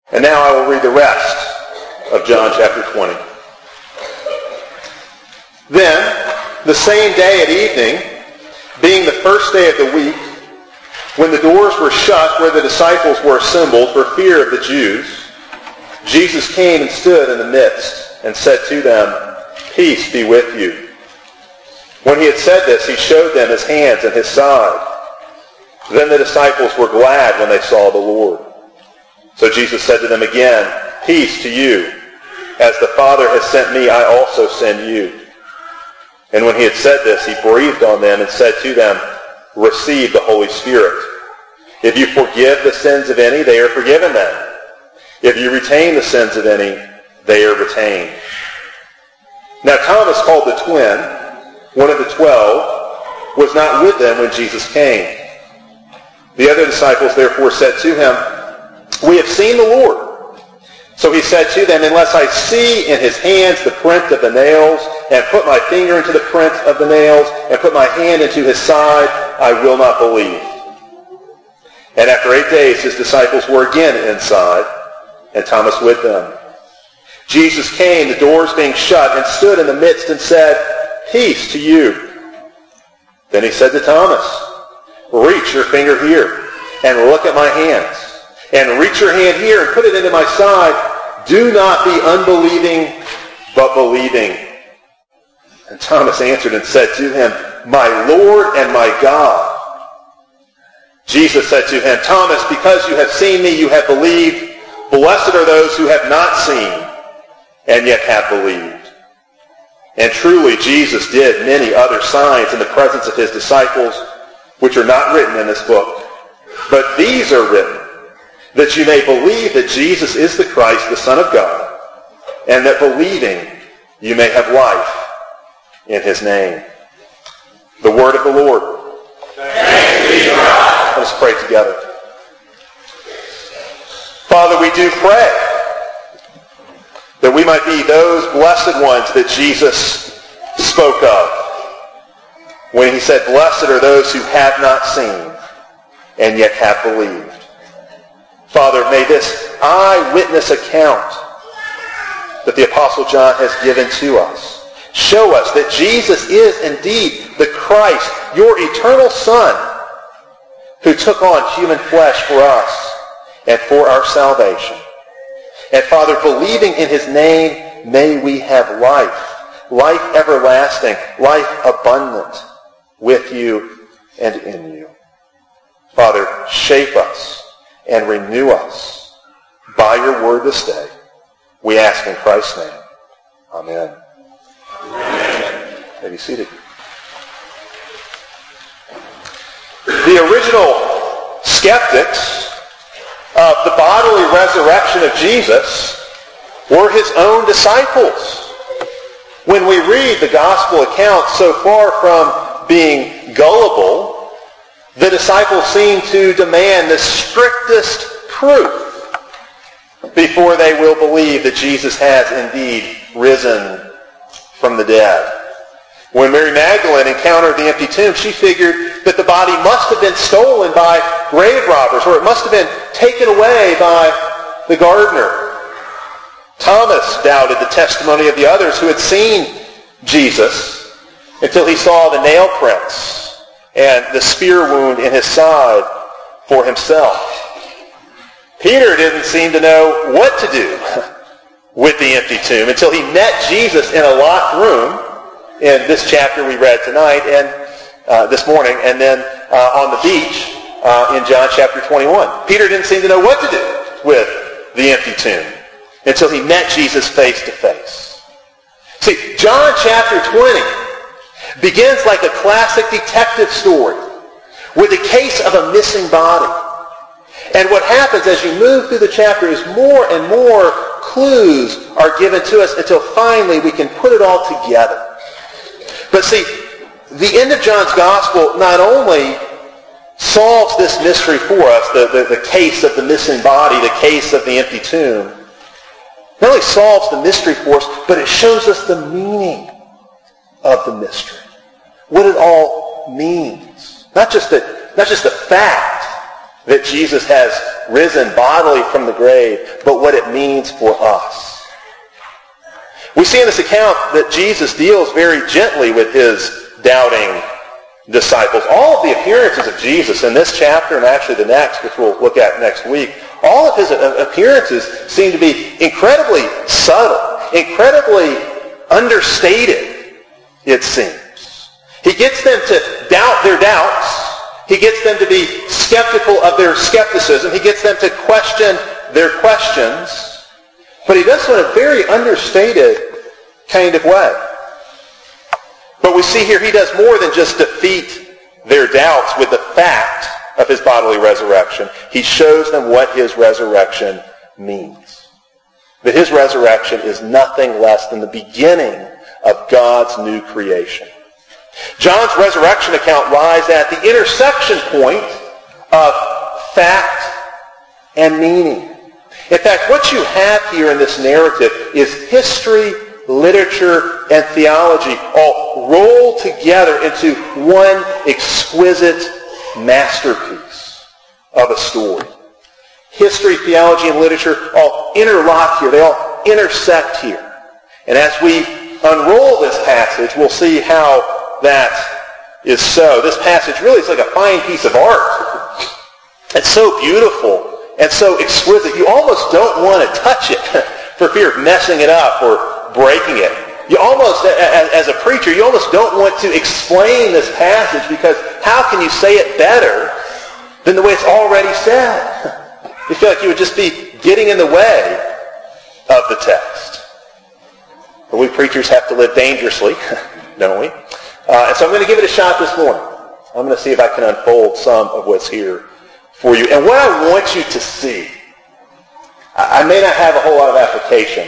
And now I will read the rest of John chapter 20. Then, the same day at evening, being the first day of the week, when the doors were shut where the disciples were assembled for fear of the Jews, Jesus came and stood in the midst and said to them, "Peace be with you." When he had said this, he showed them his hands and his side. Then the disciples were glad when they saw the Lord. So Jesus said to them again, "Peace to you. As the Father has sent me, I also send you." And when he had said this, he breathed on them and said to them, "Receive the Holy Spirit. If you forgive the sins of any, they are forgiven them. If you retain the sins of any, they are retained." Now Thomas, called the twin, one of the 12, was not with them when Jesus came. The other disciples therefore said to him, "We have seen the Lord." So he said to them, "Unless I see in his hands the print of the nails, and put my finger into the print of the nails, and put my hand into his side, I will not believe." And after 8 days his disciples were again inside, and Thomas with them. Jesus came, the doors being shut, and stood in the midst and said, "Peace to you." Then he said to Thomas, "Reach your finger here, and look at my hands. And reach your hand here and put it into my side. Do not be unbelieving, but believing." And Thomas answered and said to him, "My Lord and my God." Jesus said to him, "Thomas, because you have seen me, you have believed. Blessed are those who have not seen, and yet have believed." And truly Jesus did many other signs in the presence of his disciples, which are not written in this book. But these are written, that you may believe that Jesus is the Christ, the Son of God, and that believing you may have life in his name. The word of the Lord. Thanks be to God. Let us pray together. Father, we do pray that we might be those blessed ones that Jesus spoke of when he said, "Blessed are those who have not seen and yet have believed." Father, may this eyewitness account that the Apostle John has given to us show us that Jesus is indeed the Christ, your eternal Son, who took on human flesh for us and for our salvation. And Father, believing in his name, may we have life, life everlasting, life abundant with you and in you. Father, shape us and renew us by your word this day. We ask in Christ's name. Amen. Amen. May be seated. The original skeptics of the bodily resurrection of Jesus were his own disciples. When we read the gospel account, so far from being gullible, the disciples seem to demand the strictest proof before they will believe that Jesus has indeed risen from the dead. When Mary Magdalene encountered the empty tomb, she figured that the body must have been stolen by grave robbers, or it must have been taken away by the gardener. Thomas doubted the testimony of the others who had seen Jesus until he saw the nail prints and the spear wound in his side for himself. Peter didn't seem to know what to do with the empty tomb until he met Jesus in a locked room in this chapter we read tonight and this morning, and then on the beach in John chapter 21. Peter didn't seem to know what to do with the empty tomb until he met Jesus face to face. See, John chapter 20 begins like a classic detective story with a case of a missing body. And what happens as you move through the chapter is more and more clues are given to us until finally we can put it all together. But see, the end of John's gospel not only solves this mystery for us, the case of the missing body, the case of the empty tomb, not only solves the mystery for us, but it shows us the meaning of the mystery. What it all means. Not just the fact that Jesus has risen bodily from the grave, but what it means for us. We see in this account that Jesus deals very gently with his doubting disciples. All of the appearances of Jesus in this chapter and actually the next, which we'll look at next week, all of his appearances seem to be incredibly subtle, incredibly understated, it seems. He gets them to doubt their doubts. He gets them to be skeptical of their skepticism. He gets them to question their questions. But he does so in a very understated kind of way. But we see here he does more than just defeat their doubts with the fact of his bodily resurrection. He shows them what his resurrection means. That his resurrection is nothing less than the beginning of God's new creation. John's resurrection account lies at the intersection point of fact and meaning. In fact, what you have here in this narrative is history, literature, and theology all rolled together into one exquisite masterpiece of a story. History, theology, and literature all interlock here. They all intersect here. And as we unroll this passage, we'll see how that is so. This passage really is like a fine piece of art. It's so beautiful and so exquisite. You almost don't want to touch it for fear of messing it up or breaking it. You almost, as a preacher, you almost don't want to explain this passage because how can you say it better than the way it's already said? You feel like you would just be getting in the way of the text. But we preachers have to live dangerously, don't we? And so I'm going to give it a shot this morning. I'm going to see if I can unfold some of what's here for you. And what I want you to see, I may not have a whole lot of application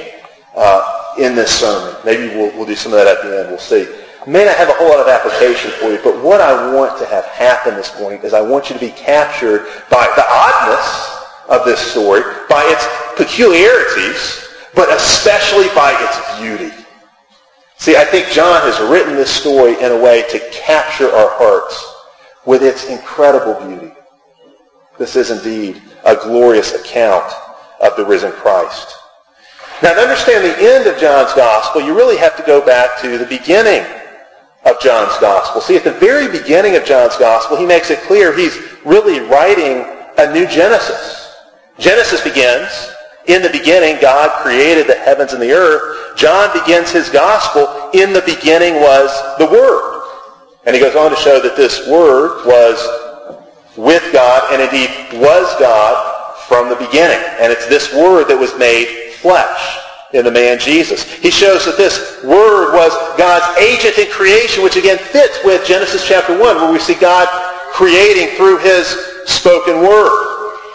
in this sermon. Maybe we'll do some of that at the end. We'll see. I may not have a whole lot of application for you, but what I want to have happen this morning is I want you to be captured by the oddness of this story, by its peculiarities, but especially by its beauty. See, I think John has written this story in a way to capture our hearts with its incredible beauty. This is indeed a glorious account of the risen Christ. Now, to understand the end of John's gospel, you really have to go back to the beginning of John's gospel. See, at the very beginning of John's gospel, he makes it clear he's really writing a new Genesis. Genesis begins, in the beginning, God created the heavens and the earth. John begins his gospel, in the beginning was the Word. And he goes on to show that this Word was with God and indeed was God from the beginning. And it's this Word that was made flesh in the man Jesus. He shows that this Word was God's agent in creation, which again fits with Genesis chapter 1, where we see God creating through his spoken Word.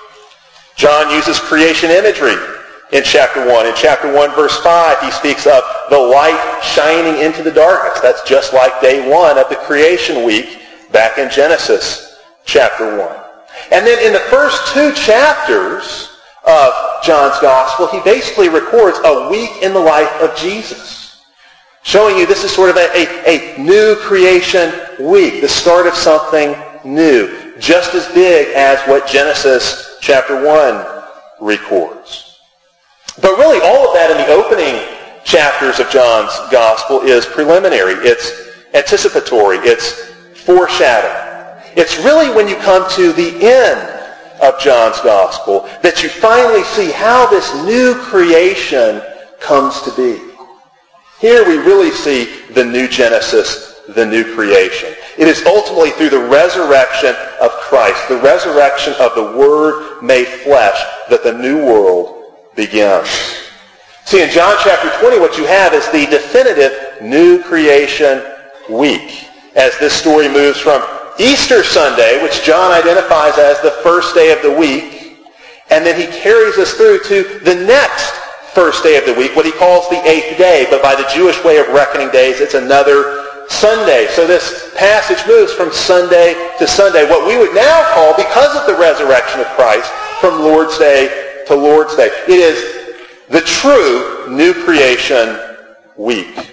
John uses creation imagery in chapter 1. In chapter 1, verse 5, he speaks of the light shining into the darkness. That's just like day 1 of the creation week back in Genesis chapter 1. And then in the first 2 chapters of John's gospel, he basically records a week in the life of Jesus, showing you this is sort of a new creation week, the start of something new, just as big as what Genesis chapter 1 records. But really all of that in the opening chapters of John's gospel is preliminary. It's anticipatory. It's foreshadowing. It's really when you come to the end of John's gospel that you finally see how this new creation comes to be. Here we really see the new Genesis, the new creation. It is ultimately through the resurrection of Christ, the resurrection of the Word made flesh, that the new world begins. See, in John chapter 20, what you have is the definitive new creation week, as this story moves from Easter Sunday, which John identifies as the first day of the week, and then he carries us through to the next first day of the week, what he calls the 8th day, but by the Jewish way of reckoning days, it's another Sunday. So this passage moves from Sunday to Sunday, what we would now call, because of the resurrection of Christ, from Lord's Day to Lord's Day. It is the true new creation week.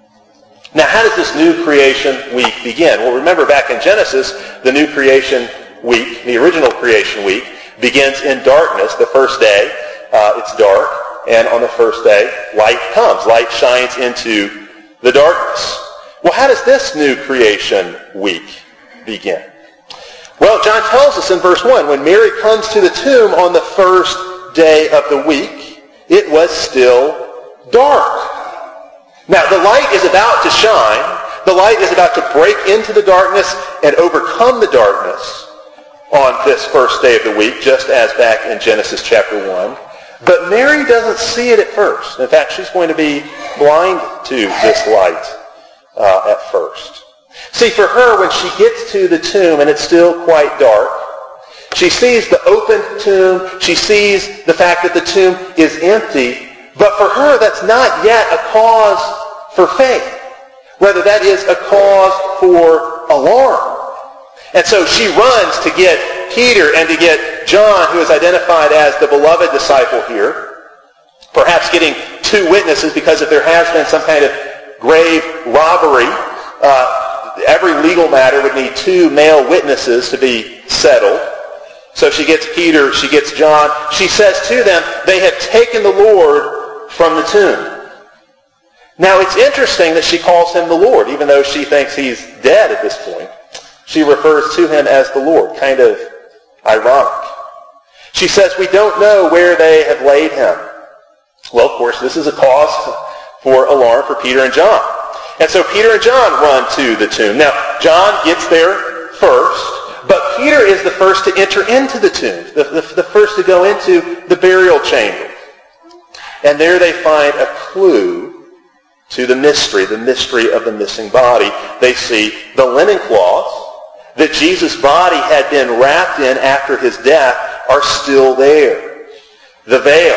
Now, how does this new creation week begin? Well, remember back in Genesis, the new creation week, the original creation week, begins in darkness. The first day, it's dark, and on the first day, light comes. Light shines into the darkness. Well, how does this new creation week begin? Well, John tells us in verse 1, when Mary comes to the tomb on the first day of the week, it was still dark. Now, the light is about to shine. The light is about to break into the darkness and overcome the darkness on this first day of the week, just as back in Genesis chapter 1. But Mary doesn't see it at first. In fact, she's going to be blind to this light at first. See, for her, when she gets to the tomb and it's still quite dark, she sees the open tomb. She sees the fact that the tomb is empty. But for her, that's not yet a cause for faith. Rather, that is a cause for alarm. And so she runs to get Peter and to get John, who is identified as the beloved disciple here, perhaps getting two witnesses, because if there has been some kind of grave robbery, every legal matter would need two male witnesses to be settled. So she gets Peter, she gets John. She says to them, they have taken the Lord from the tomb. Now, it's interesting that she calls him the Lord, even though she thinks he's dead at this point. She refers to him as the Lord, kind of ironic. She says, we don't know where they have laid him. Well, of course, this is a cause for alarm for Peter and John. And so Peter and John run to the tomb. Now, John gets there first, but Peter is the first to enter into the tomb, the first to go into the burial chamber. And there they find a clue to the mystery of the missing body. They see the linen cloths that Jesus' body had been wrapped in after his death are still there. The veil.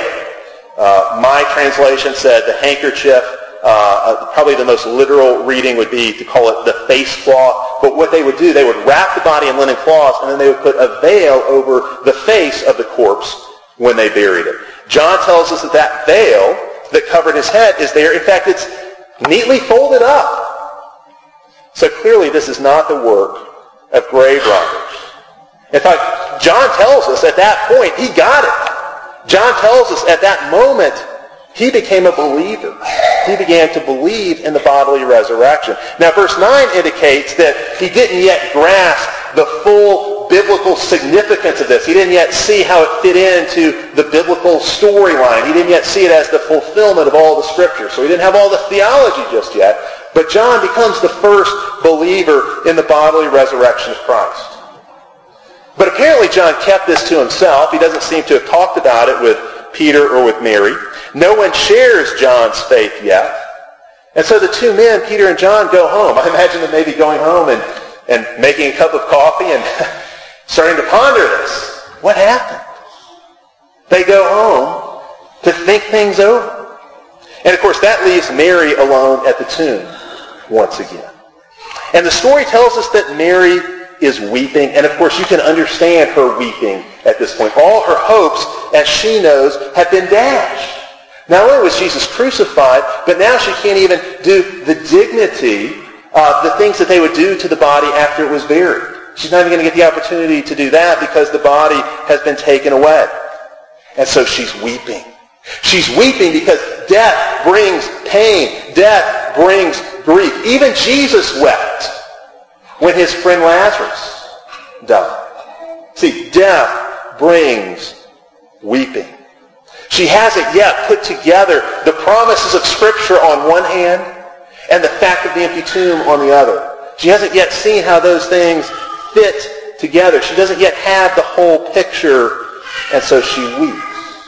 My translation said the handkerchief. Probably the most literal reading would be to call it the face cloth. But what they would do, they would wrap the body in linen cloths, and then they would put a veil over the face of the corpse when they buried it. John tells us that that veil that covered his head is there. In fact, it's neatly folded up. So clearly this is not the work of grave robbers. In fact, John tells us at that point, he got it. John tells us at that moment, he became a believer. He began to believe in the bodily resurrection. Now, verse 9 indicates that he didn't yet grasp the full biblical significance of this. He didn't yet see how it fit into the biblical storyline. He didn't yet see it as the fulfillment of all the Scripture. So he didn't have all the theology just yet. But John becomes the first believer in the bodily resurrection of Christ. But apparently John kept this to himself. He doesn't seem to have talked about it with Peter or with Mary. No one shares John's faith yet. And so the two men, Peter and John, go home. I imagine them maybe going home and making a cup of coffee and starting to ponder this. What happened? They go home to think things over. And of course that leaves Mary alone at the tomb once again. And the story tells us that Mary is weeping, and of course you can understand her weeping at this point. All her hopes, as she knows, have been dashed. Not only was Jesus crucified, but now she can't even do the dignity of the things that they would do to the body after it was buried. She's not even going to get the opportunity to do that because the body has been taken away. And so she's weeping. She's weeping because death brings pain. Death brings grief. Even Jesus wept when his friend Lazarus died. See, death brings weeping. She hasn't yet put together the promises of Scripture on one hand and the fact of the empty tomb on the other. She hasn't yet seen how those things fit together. She doesn't yet have the whole picture, and so she weeps.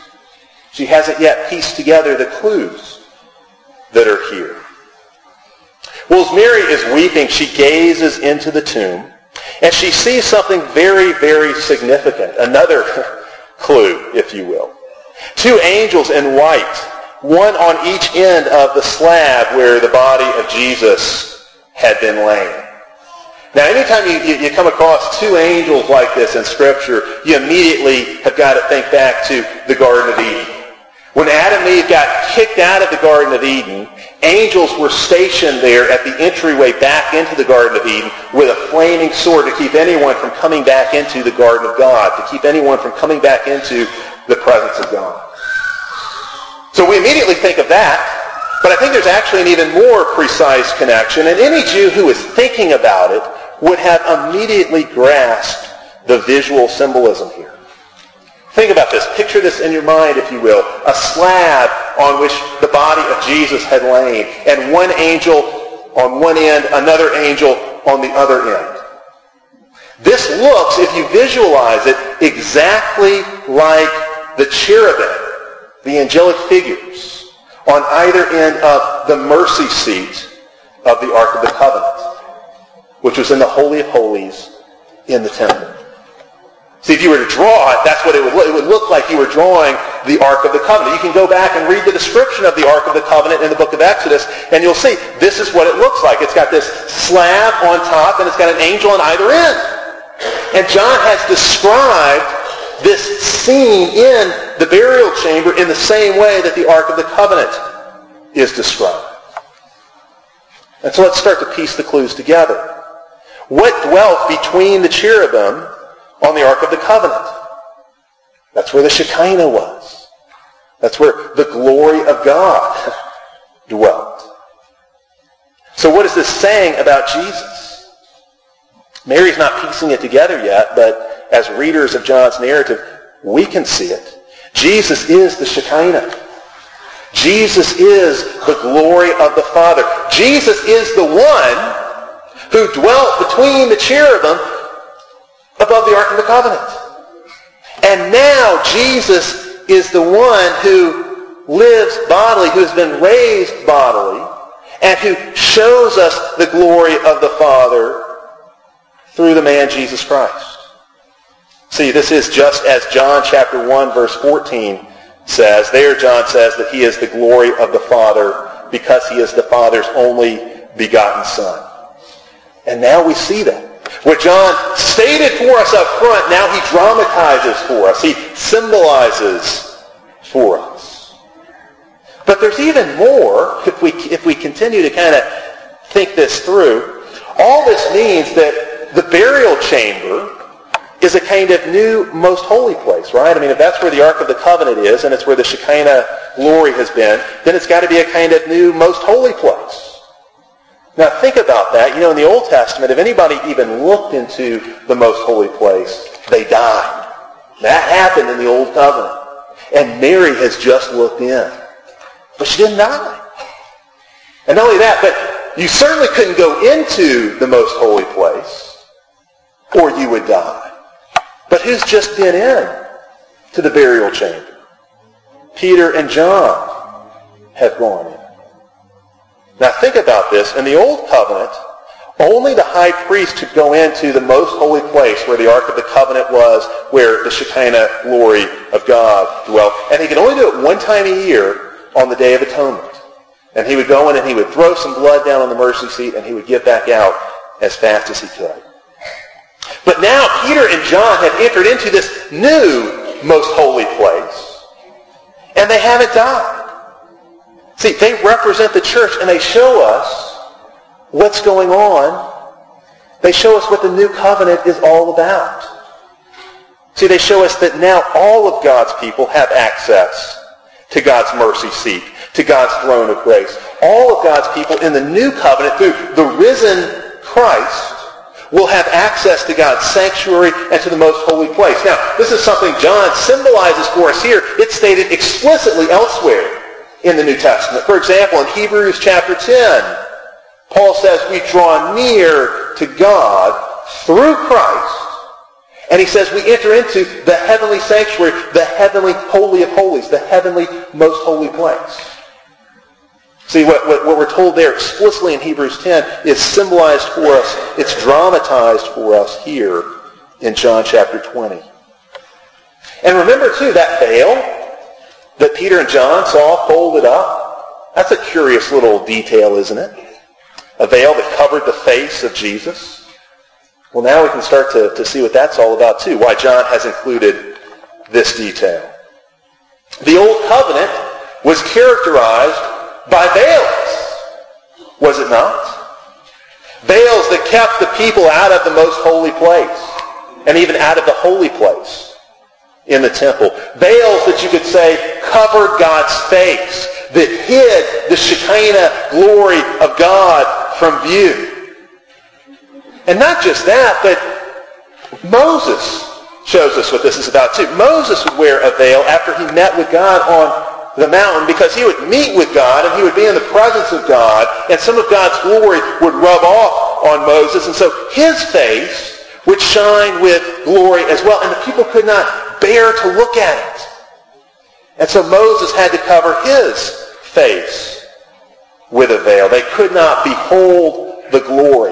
She hasn't yet pieced together the clues that are here. Well, as Mary is weeping, she gazes into the tomb, and she sees something very, very significant. Another clue, if you will. Two angels in white, one on each end of the slab where the body of Jesus had been laying. Now, anytime you come across two angels like this in Scripture, you immediately have got to think back to the Garden of Eden, When Adam and Eve got kicked out of the Garden of Eden, angels were stationed there at the entryway back into the Garden of Eden with a flaming sword to keep anyone from coming back into the Garden of God, to keep anyone from coming back into the presence of God. So we immediately think of that, but I think there's actually an even more precise connection, and any Jew who is thinking about it would have immediately grasped the visual symbolism here. Think about this. Picture this in your mind, if you will. A slab on which the body of Jesus had lain, and one angel on one end, another angel on the other end. This looks, if you visualize it, exactly like the cherubim, the angelic figures, on either end of the mercy seat of the Ark of the Covenant, which was in the Holy of Holies in the temple. See, if you were to draw it, that's what it would look. It would look like you were drawing the Ark of the Covenant. You can go back and read the description of the Ark of the Covenant in the book of Exodus, and you'll see this is what it looks like. It's got this slab on top, and it's got an angel on either end. And John has described this scene in the burial chamber in the same way that the Ark of the Covenant is described. And so let's start to piece the clues together. What dwelt between the cherubim on the Ark of the Covenant? That's where the Shekinah was. That's where the glory of God dwelt. So what is this saying about Jesus? Mary's not piecing it together yet, but as readers of John's narrative, we can see it. Jesus is the Shekinah. Jesus is the glory of the Father. Jesus is the one who dwelt between the cherubim above the Ark of the Covenant. And now Jesus is the one who lives bodily, who has been raised bodily, and who shows us the glory of the Father through the man Jesus Christ. See, this is just as John chapter 1 verse 14 says. There John says that he is the glory of the Father because he is the Father's only begotten Son. And now we see that. What John stated for us up front, now he dramatizes for us. He symbolizes for us. But there's even more, if we continue to kind of think this through. All this means that the burial chamber is a kind of new most holy place, right? I mean, if that's where the Ark of the Covenant is, and it's where the Shekinah glory has been, then it's got to be a kind of new most holy place. Now think about that. You know, in the Old Testament, if anybody even looked into the most holy place, they died. That happened in the Old Covenant. And Mary has just looked in. But she didn't die. And not only that, but you certainly couldn't go into the most holy place, or you would die. But who's just been in to the burial chamber? Peter and John have gone in. Now think about this. In the Old Covenant, only the high priest could go into the most holy place where the Ark of the Covenant was, where the Shekinah glory of God dwelt. And he could only do it one time a year on the Day of Atonement. And he would go in and he would throw some blood down on the mercy seat and he would get back out as fast as he could. But now Peter and John have entered into this new most holy place. And they haven't died. See, they represent the church and they show us what's going on. They show us what the new covenant is all about. See, they show us that now all of God's people have access to God's mercy seat, to God's throne of grace. All of God's people in the new covenant through the risen Christ will have access to God's sanctuary and to the most holy place. Now, this is something John symbolizes for us here. It's stated explicitly elsewhere in the New Testament. For example, in Hebrews chapter 10, Paul says we draw near to God through Christ, and he says we enter into the heavenly sanctuary, the heavenly holy of holies, the heavenly most holy place. See, what we're told there explicitly in Hebrews 10 is symbolized for us, it's dramatized for us here in John chapter 20. And remember too, that veil that Peter and John saw folded up, that's a curious little detail, isn't it? A veil that covered the face of Jesus. Well, now we can start to see what that's all about too, why John has included this detail. The Old Covenant was characterized by veils, was it not? Veils that kept the people out of the most holy place, and even out of the holy place in the temple. Veils that you could say covered God's face, that hid the Shekinah glory of God from view. And not just that, but Moses shows us what this is about too. Moses would wear a veil after he met with God on the mountain, because he would meet with God and he would be in the presence of God, and some of God's glory would rub off on Moses, and so his face would shine with glory as well, and the people could not bear to look at it. And so Moses had to cover his face with a veil. They could not behold the glory.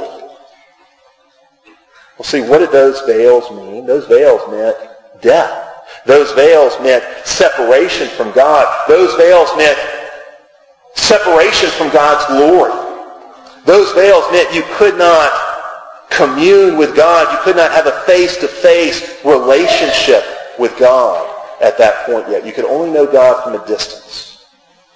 Well, see, what did those veils mean? Those veils meant death. Those veils meant separation from God. Those veils meant separation from God's glory. Those veils meant you could not commune with God. You could not have a face-to-face relationship with God at that point yet. You could only know God from a distance.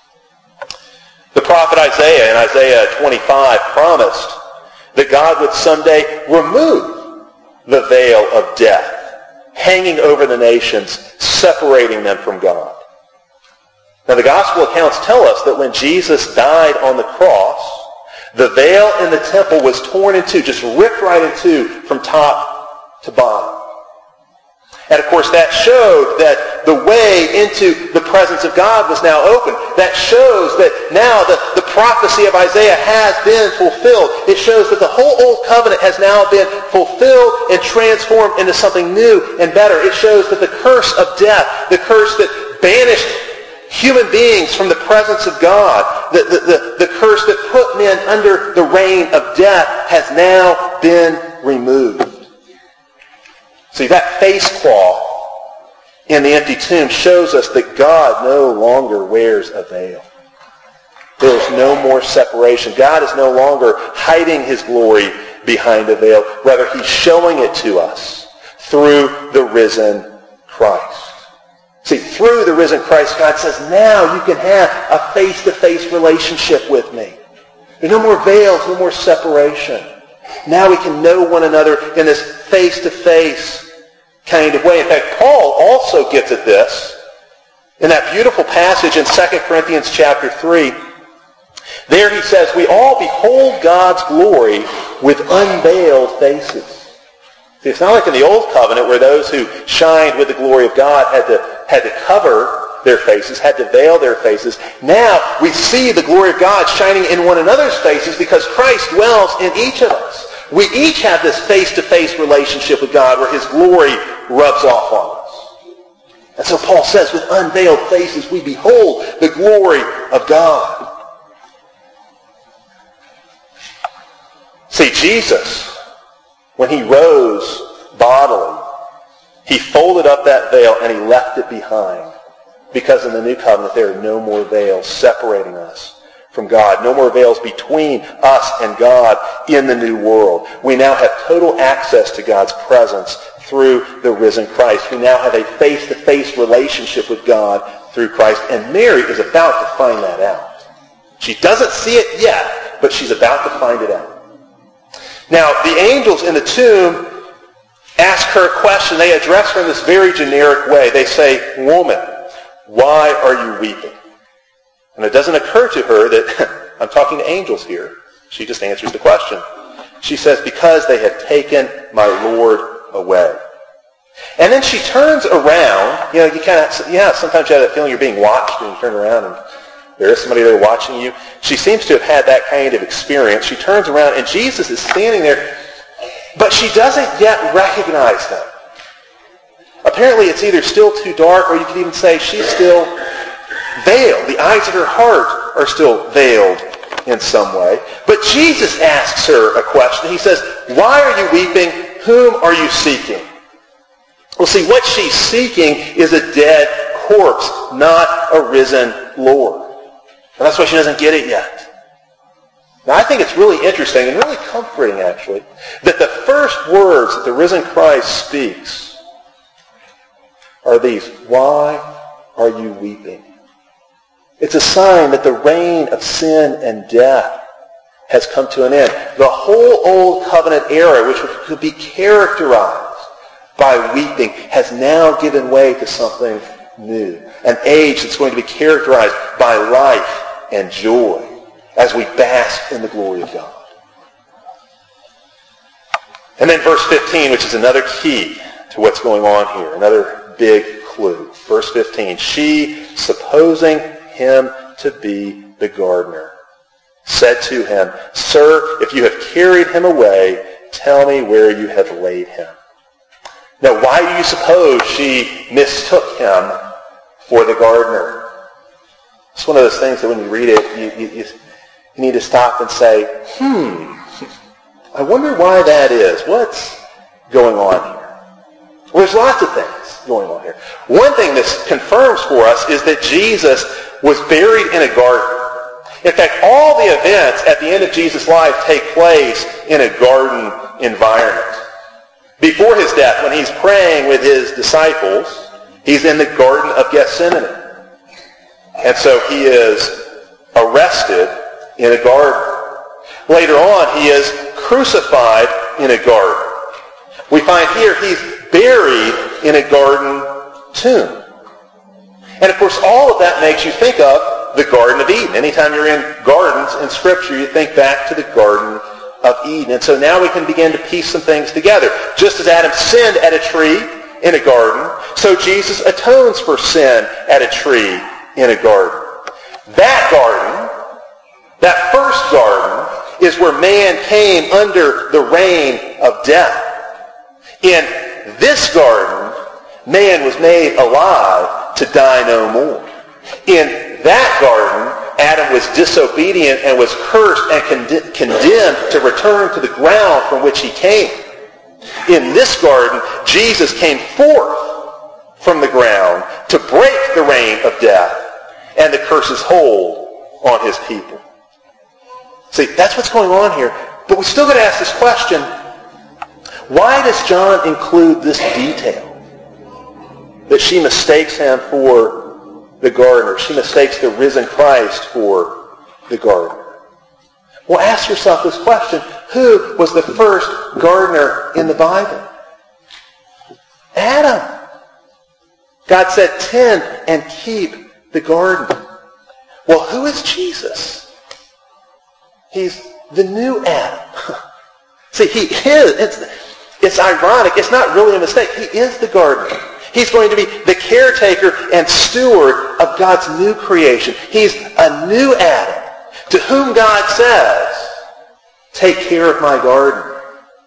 The prophet Isaiah in Isaiah 25 promised that God would someday remove the veil of death hanging over the nations, separating them from God. Now the gospel accounts tell us that when Jesus died on the cross, the veil in the temple was torn in two, just ripped right in two from top to bottom. And of course that showed that the way into the presence of God was now open. That shows that now the prophecy of Isaiah has been fulfilled. It shows that the whole old covenant has now been fulfilled and transformed into something new and better. It shows that the curse of death, the curse that banished human beings from the presence of God, the curse that put men under the reign of death has now been removed. See, that face cloth in the empty tomb shows us that God no longer wears a veil. There is no more separation. God is no longer hiding his glory behind a veil. Rather, he's showing it to us through the risen Christ. See, through the risen Christ, God says, now you can have a face-to-face relationship with me. There's no more veils, no more separation. Now we can know one another in this face-to-face kind of way. In fact, Paul also gets at this in that beautiful passage in 2 Corinthians chapter 3. There he says, we all behold God's glory with unveiled faces. See, it's not like in the Old Covenant where those who shined with the glory of God had to cover their faces, had to veil their faces. Now we see the glory of God shining in one another's faces because Christ dwells in each of us. We each have this face-to-face relationship with God where his glory rubs off on us. And so Paul says, with unveiled faces we behold the glory of God. See, Jesus, when he rose bodily, he folded up that veil and he left it behind. Because in the new covenant there are no more veils separating us from God. No more veils between us and God in the new world. We now have total access to God's presence through the risen Christ. We now have a face-to-face relationship with God through Christ. And Mary is about to find that out. She doesn't see it yet, but she's about to find it out. Now, the angels in the tomb ask her a question. They address her in this very generic way. They say, woman, why are you weeping? And it doesn't occur to her that I'm talking to angels here. She just answers the question. She says, because they have taken my Lord away. And then she turns around. You know, sometimes you have that feeling you're being watched and you turn around and there is somebody there watching you. She seems to have had that kind of experience. She turns around and Jesus is standing there, but she doesn't yet recognize him. Apparently it's either still too dark, or you could even say she's still veiled. The eyes of her heart are still veiled in some way. But Jesus asks her a question. He says, why are you weeping? Whom are you seeking? Well, see, what she's seeking is a dead corpse, not a risen Lord. And that's why she doesn't get it yet. Now, I think it's really interesting and really comforting, actually, that the first words that the risen Christ speaks are these, why are you weeping? It's a sign that the reign of sin and death has come to an end. The whole Old Covenant era, which could be characterized by weeping, has now given way to something new. An age that's going to be characterized by life and joy as we bask in the glory of God. And then verse 15, which is another key to what's going on here, another big clue. Verse 15, she, supposing him to be the gardener, said to him, Sir, if you have carried him away, tell me where you have laid him. Now, why do you suppose she mistook him for the gardener? It's one of those things that when you read it, you need to stop and say, I wonder why that is. What's going on here? Well, there's lots of things going on here. One thing this confirms for us is that Jesus was buried in a garden. In fact, all the events at the end of Jesus' life take place in a garden environment. Before his death, when he's praying with his disciples, he's in the Garden of Gethsemane. And so he is arrested in a garden. Later on, he is crucified in a garden. We find here he's buried in a garden tomb. And of course, all of that makes you think of the Garden of Eden. Anytime you're in gardens in Scripture, you think back to the Garden of Eden. And so now we can begin to piece some things together. Just as Adam sinned at a tree in a garden, so Jesus atones for sin at a tree in a garden. That garden, that first garden, is where man came under the reign of death. In this garden, man was made alive to die no more. In that garden, Adam was disobedient and was cursed and condemned to return to the ground from which he came. In this garden, Jesus came forth from the ground to break the reign of death and the curse's hold on his people. See, that's what's going on here. But we still got to ask this question, why does John include this detail? That she mistakes him for the gardener. She mistakes the risen Christ for the gardener. Well, ask yourself this question. Who was the first gardener in the Bible? Adam. God said, tend and keep the garden. Well, who is Jesus? He's the new Adam. See, he is. It's ironic. It's not really a mistake. He is the gardener. He's going to be the caretaker and steward of God's new creation. He's a new Adam to whom God says, take care of my garden.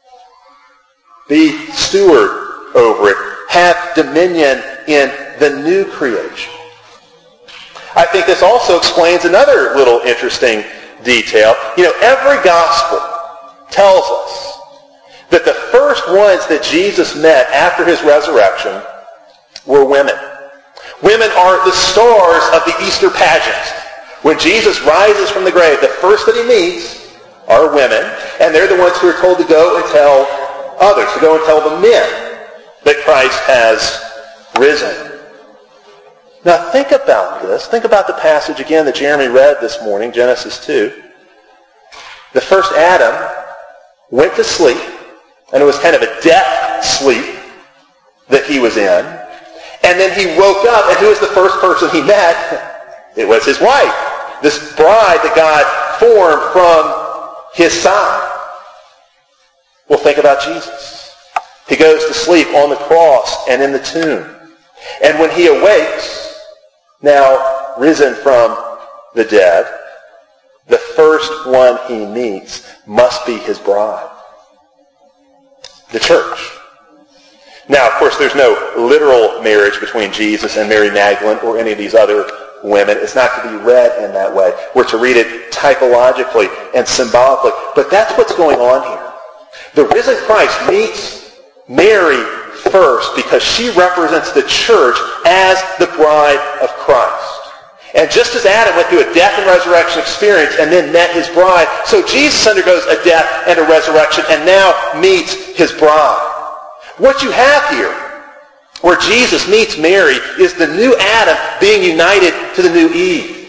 Be steward over it. Have dominion in the new creation. I think this also explains another little interesting detail. You know, every gospel tells us that the first ones that Jesus met after his resurrection were women. Women are the stars of the Easter pageant. When Jesus rises from the grave, the first that he meets are women, and they're the ones who are told to go and tell others, to go and tell the men that Christ has risen. Now think about this. Think about the passage again that Jeremy read this morning, Genesis 2. The first Adam went to sleep, and it was kind of a death sleep that he was in. And then he woke up, and who was the first person he met? It was his wife, this bride that God formed from his side. Well, think about Jesus. He goes to sleep on the cross and in the tomb. And when he awakes, now risen from the dead, the first one he meets must be his bride, the church. Now, of course, there's no literal marriage between Jesus and Mary Magdalene or any of these other women. It's not to be read in that way. We're to read it typologically and symbolically. But that's what's going on here. The risen Christ meets Mary first because she represents the church as the bride of Christ. And just as Adam went through a death and resurrection experience and then met his bride, so Jesus undergoes a death and a resurrection and now meets his bride. What you have here, where Jesus meets Mary, is the new Adam being united to the new Eve.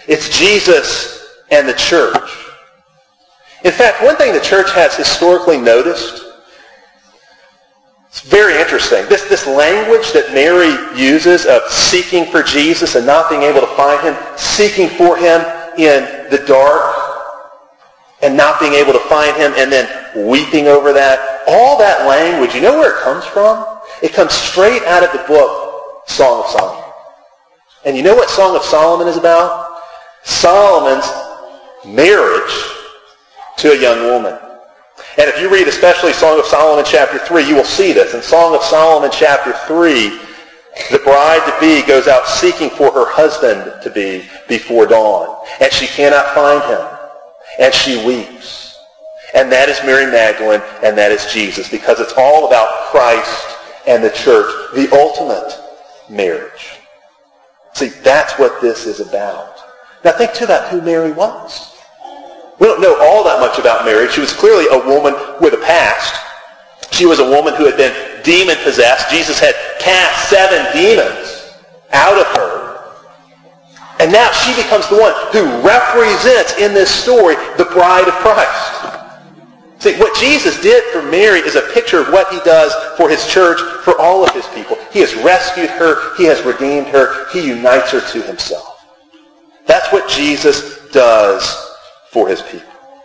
It's Jesus and the church. In fact, one thing the church has historically noticed, it's very interesting. This language that Mary uses of seeking for Jesus and not being able to find him, seeking for him in the dark and not being able to find him, and then weeping over that, all that language, you know where it comes from? It comes straight out of the book Song of Solomon. And you know what Song of Solomon is about? Solomon's marriage to a young woman. And if you read especially Song of Solomon chapter 3, you will see this. In Song of Solomon chapter 3, the bride-to-be goes out seeking for her husband-to-be before dawn. And she cannot find him. And she weeps. And that is Mary Magdalene, and that is Jesus, because it's all about Christ and the church, the ultimate marriage. See, that's what this is about. Now think too about who Mary was. We don't know all that much about Mary. She was clearly a woman with a past. She was a woman who had been demon-possessed. Jesus had cast 7 demons out of her. And now she becomes the one who represents in this story the bride of Christ. See, what Jesus did for Mary is a picture of what he does for his church, for all of his people. He has rescued her. He has redeemed her. He unites her to himself. That's what Jesus does for his people.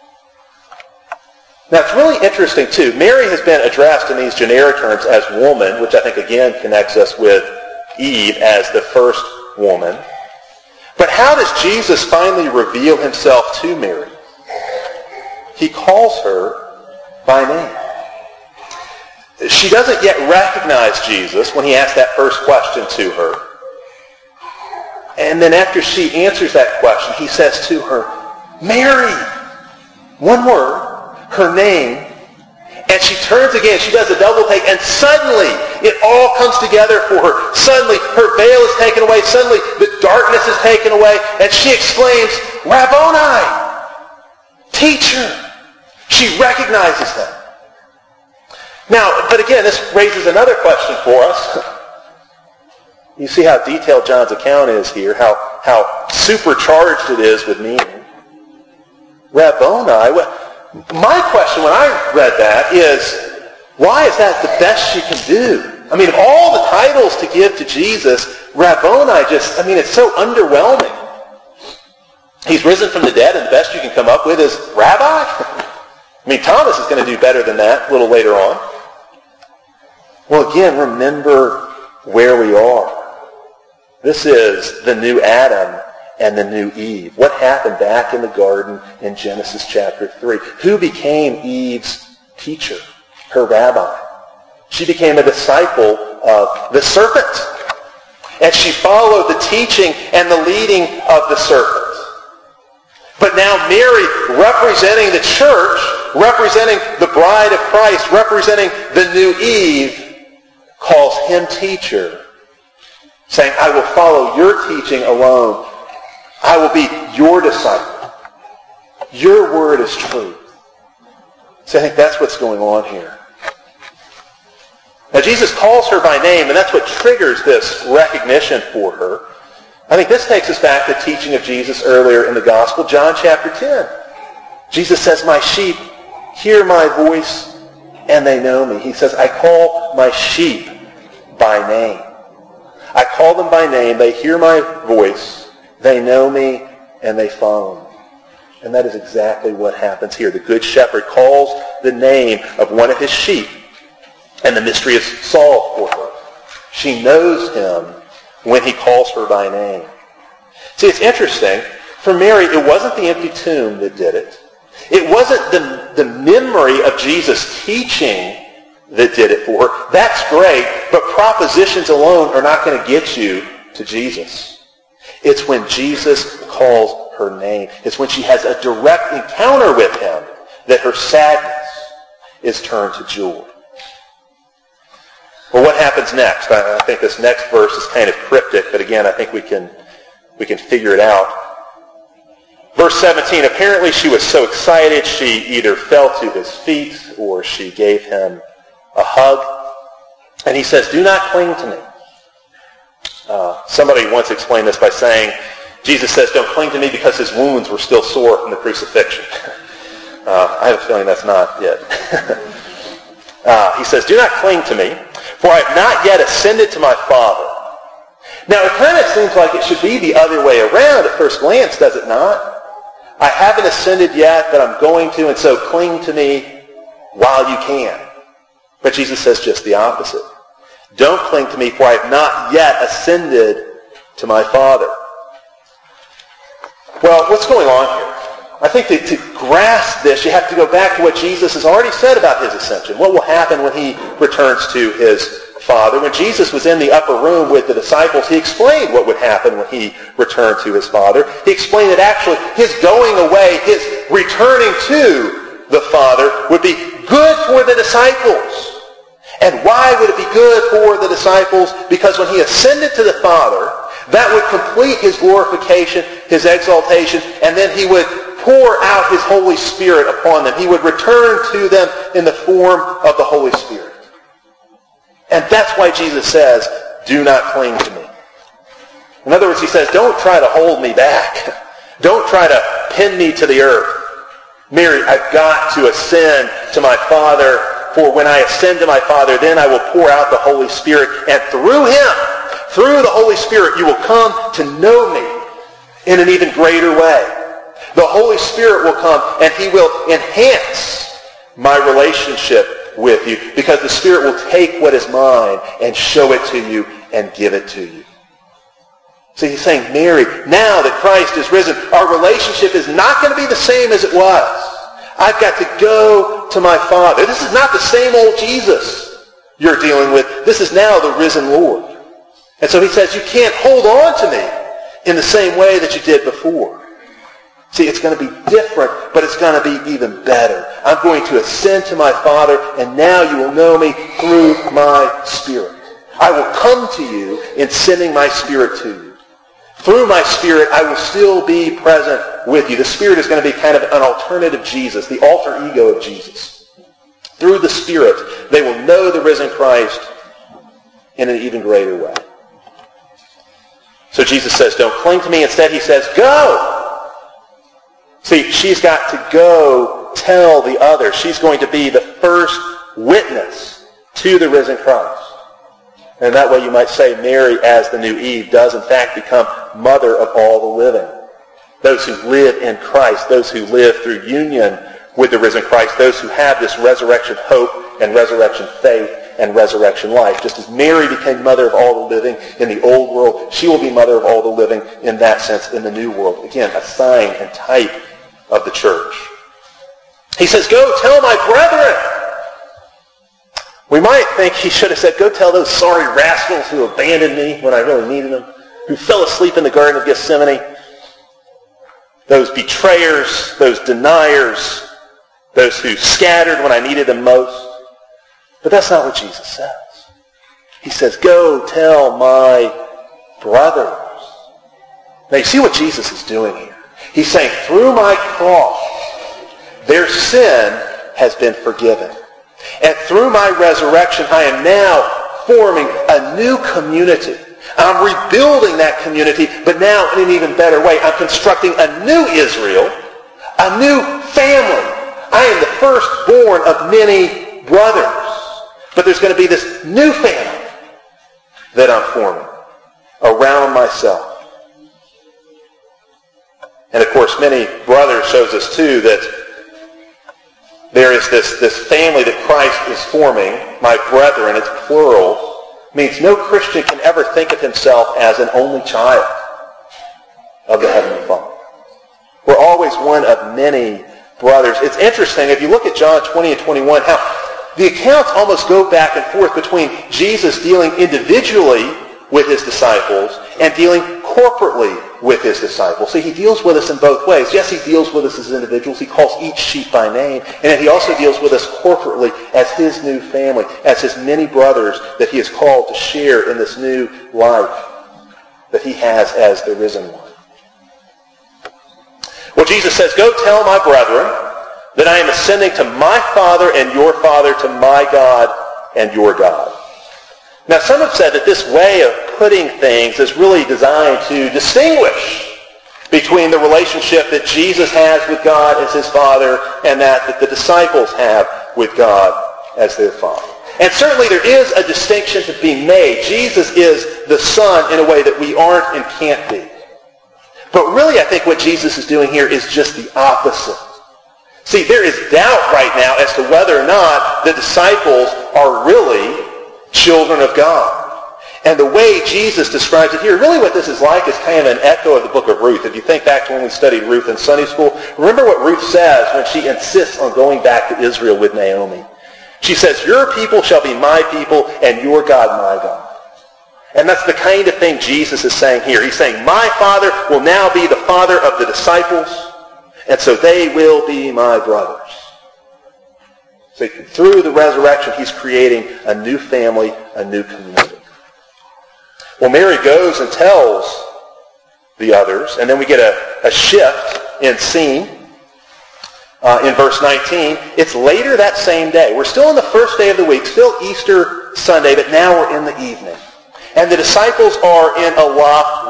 Now, it's really interesting, too. Mary has been addressed in these generic terms as woman, which I think, again, connects us with Eve as the first woman. But how does Jesus finally reveal himself to Mary? He calls her by name. She doesn't yet recognize Jesus when he asks that first question to her. And then after she answers that question, he says to her, Mary! One word, her name. And she turns again, she does a double take, and suddenly it all comes together for her. Suddenly her veil is taken away. Suddenly the darkness is taken away. And she exclaims, Rabboni! Teacher! She recognizes him. Now, but again, this raises another question for us. You see how detailed John's account is here, how supercharged it is with meaning. Rabboni? My question when I read that is, why is that the best she can do? I mean, of all the titles to give to Jesus, Rabboni it's so underwhelming. He's risen from the dead, and the best you can come up with is Rabbi? I mean, Thomas is going to do better than that a little later on. Well, again, remember where we are. This is the new Adam and the new Eve. What happened back in the garden in Genesis chapter 3? Who became Eve's teacher, her rabbi? She became a disciple of the serpent. And she followed the teaching and the leading of the serpent. But now Mary, representing the church, representing the bride of Christ, representing the new Eve, calls him teacher, saying, I will follow your teaching alone. I will be your disciple. Your word is truth. So I think that's what's going on here. Now Jesus calls her by name, and that's what triggers this recognition for her. I think this takes us back to the teaching of Jesus earlier in the gospel, John chapter 10. Jesus says, my sheep hear my voice, and they know me. He says, I call my sheep by name. I call them by name. They hear my voice. They know me, and they follow me. And that is exactly what happens here. The Good Shepherd calls the name of one of his sheep, and the mystery is solved for her. She knows him when he calls her by name. See, it's interesting. For Mary, it wasn't the empty tomb that did it. It wasn't the memory of Jesus' teaching that did it for her. That's great, but propositions alone are not going to get you to Jesus. It's when Jesus calls her name. It's when she has a direct encounter with him that her sadness is turned to joy. Well, what happens next? I think this next verse is kind of cryptic, but again, I think we can figure it out. Verse 17, apparently she was so excited she either fell to his feet or she gave him a hug. And he says, do not cling to me. Somebody once explained this by saying, Jesus says, don't cling to me because his wounds were still sore from the crucifixion. I have a feeling that's not it. He says, do not cling to me, for I have not yet ascended to my Father. Now, it kind of seems like it should be the other way around at first glance, does it not? I haven't ascended yet, but I'm going to, and so cling to me while you can. But Jesus says just the opposite. Don't cling to me, for I have not yet ascended to my Father. Well, what's going on here? I think to grasp this, you have to go back to what Jesus has already said about his ascension. What will happen when he returns to his Father? When Jesus was in the upper room with the disciples, he explained what would happen when he returned to his Father. He explained that actually his going away, his returning to the Father would be good for the disciples. And why would it be good for the disciples? Because when he ascended to the Father, that would complete his glorification, his exaltation, and then he would pour out his Holy Spirit upon them. He would return to them in the form of the Holy Spirit. And that's why Jesus says, do not cling to me. In other words, he says, don't try to hold me back. Don't try to pin me to the earth. Mary, I've got to ascend to my Father, for when I ascend to my Father, then I will pour out the Holy Spirit, and through him, through the Holy Spirit, you will come to know me in an even greater way. The Holy Spirit will come and he will enhance my relationship with you, because the Spirit will take what is mine and show it to you and give it to you. So he's saying, Mary, now that Christ is risen, our relationship is not going to be the same as it was. I've got to go to my Father. This is not the same old Jesus you're dealing with. This is now the risen Lord. And so he says, you can't hold on to me in the same way that you did before. See, it's going to be different, but it's going to be even better. I'm going to ascend to my Father, and now you will know me through my Spirit. I will come to you in sending my Spirit to you. Through my Spirit, I will still be present with you. The Spirit is going to be kind of an alternative Jesus, the alter ego of Jesus. Through the Spirit, they will know the risen Christ in an even greater way. So Jesus says, don't cling to me. Instead, he says, go. See, she's got to go tell the others. She's going to be the first witness to the risen Christ. And that way you might say Mary, as the new Eve, does in fact become mother of all the living. Those who live in Christ, those who live through union with the risen Christ, those who have this resurrection hope and resurrection faith and resurrection life. Just as Mary became mother of all the living in the old world, she will be mother of all the living in that sense in the new world. Again, a sign and type of the church. He says, go tell my brethren. We might think he should have said, go tell those sorry rascals who abandoned me when I really needed them, who fell asleep in the Garden of Gethsemane, those betrayers, those deniers, those who scattered when I needed them most. But that's not what Jesus says. He says, go tell my brothers. Now you see what Jesus is doing here. He's saying, through my cross, their sin has been forgiven. And through my resurrection, I am now forming a new community. I'm rebuilding that community, but now in an even better way. I'm constructing a new Israel, a new family. I am the firstborn of many brothers. But there's going to be this new family that I'm forming around myself. And of course, many brothers shows us too that there is this family that Christ is forming, my brethren, it's plural, means no Christian can ever think of himself as an only child of the Heavenly Father. We're always one of many brothers. It's interesting, if you look at John 20 and 21, how the accounts almost go back and forth between Jesus dealing individually with his disciples and dealing corporately with his disciples. See, he deals with us in both ways. Yes, he deals with us as individuals. He calls each sheep by name. And he also deals with us corporately as his new family, as his many brothers that he has called to share in this new life that he has as the risen one. Well, Jesus says, go tell my brethren that I am ascending to my Father and your Father, to my God and your God. Now, some have said that this way of putting things is really designed to distinguish between the relationship that Jesus has with God as his Father and that the disciples have with God as their Father. And certainly there is a distinction to be made. Jesus is the Son in a way that we aren't and can't be. But really, I think what Jesus is doing here is just the opposite. See, there is doubt right now as to whether or not the disciples are really children of God. And the way Jesus describes it here, really what this is like is kind of an echo of the book of Ruth. If you think back to when we studied Ruth in Sunday school, remember what Ruth says when she insists on going back to Israel with Naomi. She says, your people shall be my people and your God my God. And that's the kind of thing Jesus is saying here. He's saying, my Father will now be the Father of the disciples, and so they will be my brothers. So through the resurrection, he's creating a new family, a new community. Well, Mary goes and tells the others, and then we get a shift in scene in verse 19. It's later that same day. We're still on the first day of the week, still Easter Sunday, but now we're in the evening. And the disciples are in a locked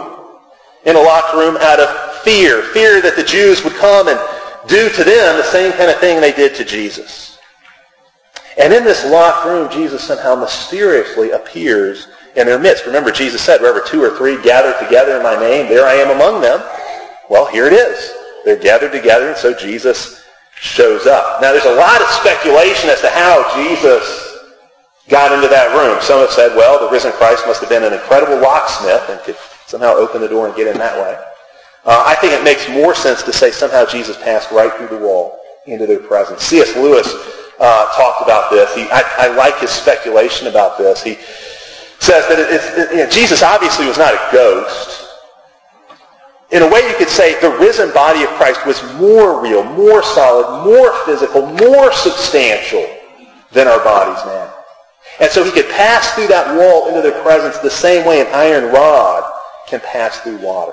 room out of fear that the Jews would come and do to them the same kind of thing they did to Jesus. And in this locked room, Jesus somehow mysteriously appears in their midst. Remember, Jesus said, wherever 2 or 3 gather together in my name, there I am among them. Well, here it is. They're gathered together, and so Jesus shows up. Now, there's a lot of speculation as to how Jesus got into that room. Some have said, well, the risen Christ must have been an incredible locksmith and could somehow open the door and get in that way. I think it makes more sense to say somehow Jesus passed right through the wall into their presence. C.S. Lewis talked about this. I like his speculation about this. He says that Jesus obviously was not a ghost. In a way, you could say the risen body of Christ was more real, more solid, more physical, more substantial than our bodies now. And so he could pass through that wall into their presence the same way an iron rod can pass through water.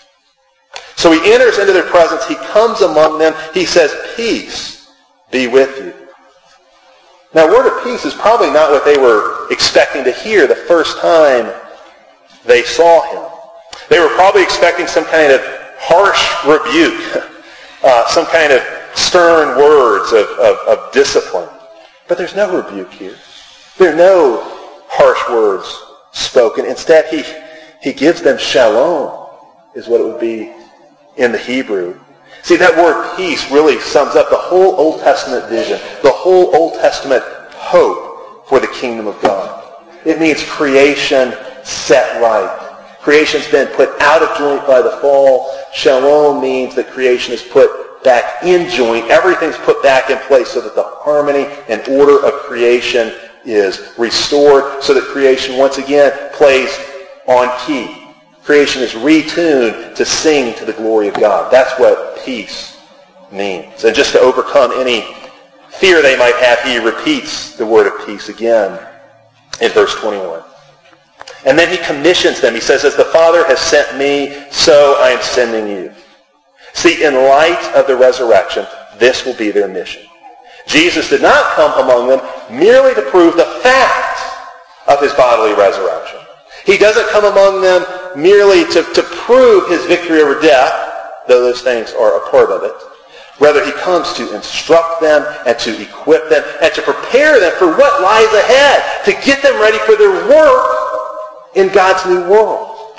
So he enters into their presence. He comes among them. He says, peace be with you. Now, word of peace is probably not what they were expecting to hear the first time they saw him. They were probably expecting some kind of harsh rebuke, some kind of stern words of discipline. But there's no rebuke here. There are no harsh words spoken. Instead, he gives them shalom, is what it would be in the Hebrew. See, that word peace really sums up the whole Old Testament vision, the whole Old Testament hope for the kingdom of God. It means creation set right. Creation's been put out of joint by the fall. Shalom means that creation is put back in joint. Everything's put back in place so that the harmony and order of creation is restored, so that creation once again plays on key. Creation is retuned to sing to the glory of God. That's what peace means. And just to overcome any fear they might have, he repeats the word of peace again in verse 21. And then he commissions them. He says, as the Father has sent me, so I am sending you. See, in light of the resurrection, this will be their mission. Jesus did not come among them merely to prove the fact of his bodily resurrection. He doesn't come among them merely to prove his victory over death, though those things are a part of it. Rather, he comes to instruct them and to equip them and to prepare them for what lies ahead, to get them ready for their work in God's new world.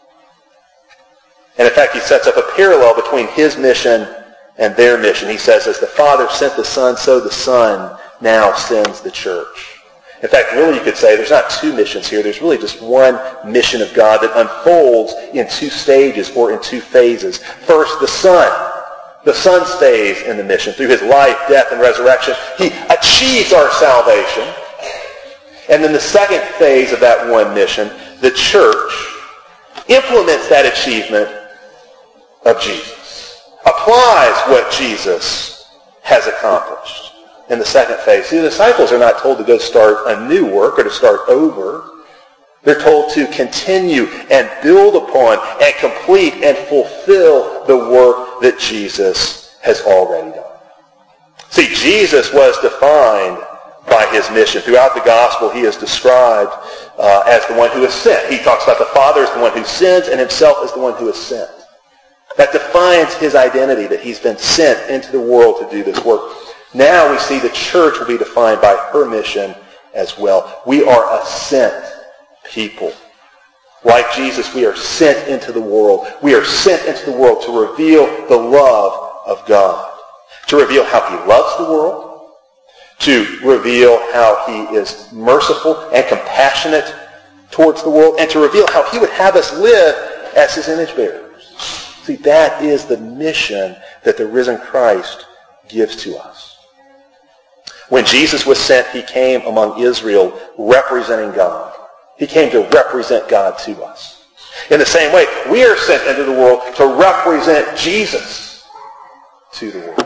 And in fact, he sets up a parallel between his mission and their mission. He says, as the Father sent the Son, so the Son now sends the church. In fact, really you could say there's not 2 missions here. There's really just one mission of God that unfolds in 2 stages or in 2 phases. First, the Son. The Son's phase in the mission. Through his life, death, and resurrection, he achieves our salvation. And then the second phase of that one mission, the church, implements that achievement of Jesus. Applies what Jesus has accomplished. In the second phase. See, the disciples are not told to go start a new work or to start over. They're told to continue and build upon and complete and fulfill the work that Jesus has already done. See, Jesus was defined by his mission. Throughout the gospel, he is described as the one who is sent. He talks about the Father as the one who sends and himself as the one who is sent. That defines his identity, that he's been sent into the world to do this work. Now we see the church will be defined by her mission as well. We are a sent people. Like Jesus, we are sent into the world. We are sent into the world to reveal the love of God. To reveal how he loves the world. To reveal how he is merciful and compassionate towards the world. And to reveal how he would have us live as his image bearers. See, that is the mission that the risen Christ gives to us. When Jesus was sent, he came among Israel representing God. He came to represent God to us. In the same way, we are sent into the world to represent Jesus to the world.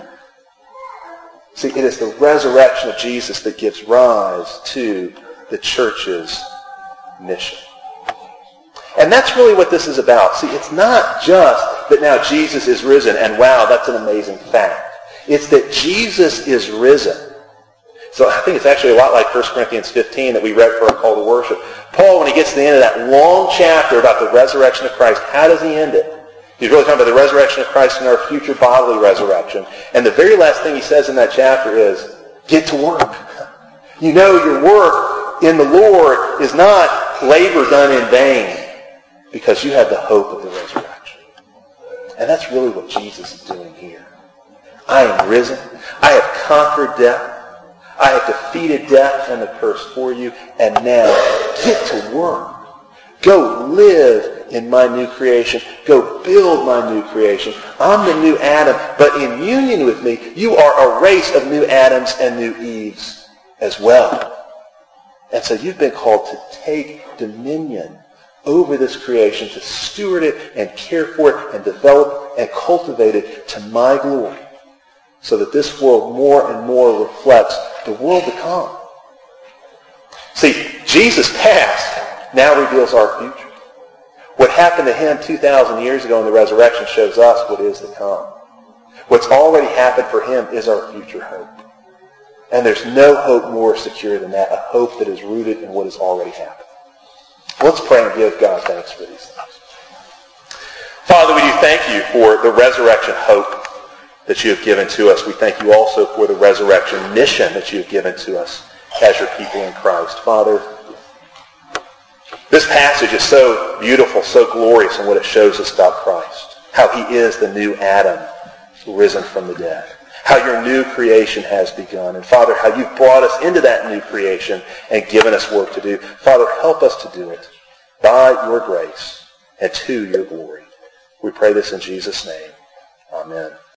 See, it is the resurrection of Jesus that gives rise to the church's mission. And that's really what this is about. See, it's not just that now Jesus is risen, and wow, that's an amazing fact. It's that Jesus is risen. So I think it's actually a lot like 1 Corinthians 15 that we read for our call to worship. Paul, when he gets to the end of that long chapter about the resurrection of Christ, how does he end it? He's really talking about the resurrection of Christ and our future bodily resurrection. And the very last thing he says in that chapter is, get to work. You know your work in the Lord is not labor done in vain because you have the hope of the resurrection. And that's really what Jesus is doing here. I am risen. I have conquered death. I have defeated death and the curse for you. And now, get to work. Go live in my new creation. Go build my new creation. I'm the new Adam, but in union with me, you are a race of new Adams and new Eves as well. And so you've been called to take dominion over this creation, to steward it and care for it and develop and cultivate it to my glory, so that this world more and more reflects the world to come. See, Jesus' past now reveals our future. What happened to him 2,000 years ago in the resurrection shows us what is to come. What's already happened for him is our future hope. And there's no hope more secure than that, a hope that is rooted in what has already happened. Let's pray and give God thanks for these things. Father, we do thank you for the resurrection hope that you have given to us. We thank you also for the resurrection mission that you have given to us as your people in Christ. Father, this passage is so beautiful, so glorious in what it shows us about Christ. How he is the new Adam risen from the dead. How your new creation has begun. And Father, how you've brought us into that new creation and given us work to do. Father, help us to do it by your grace and to your glory. We pray this in Jesus' name. Amen.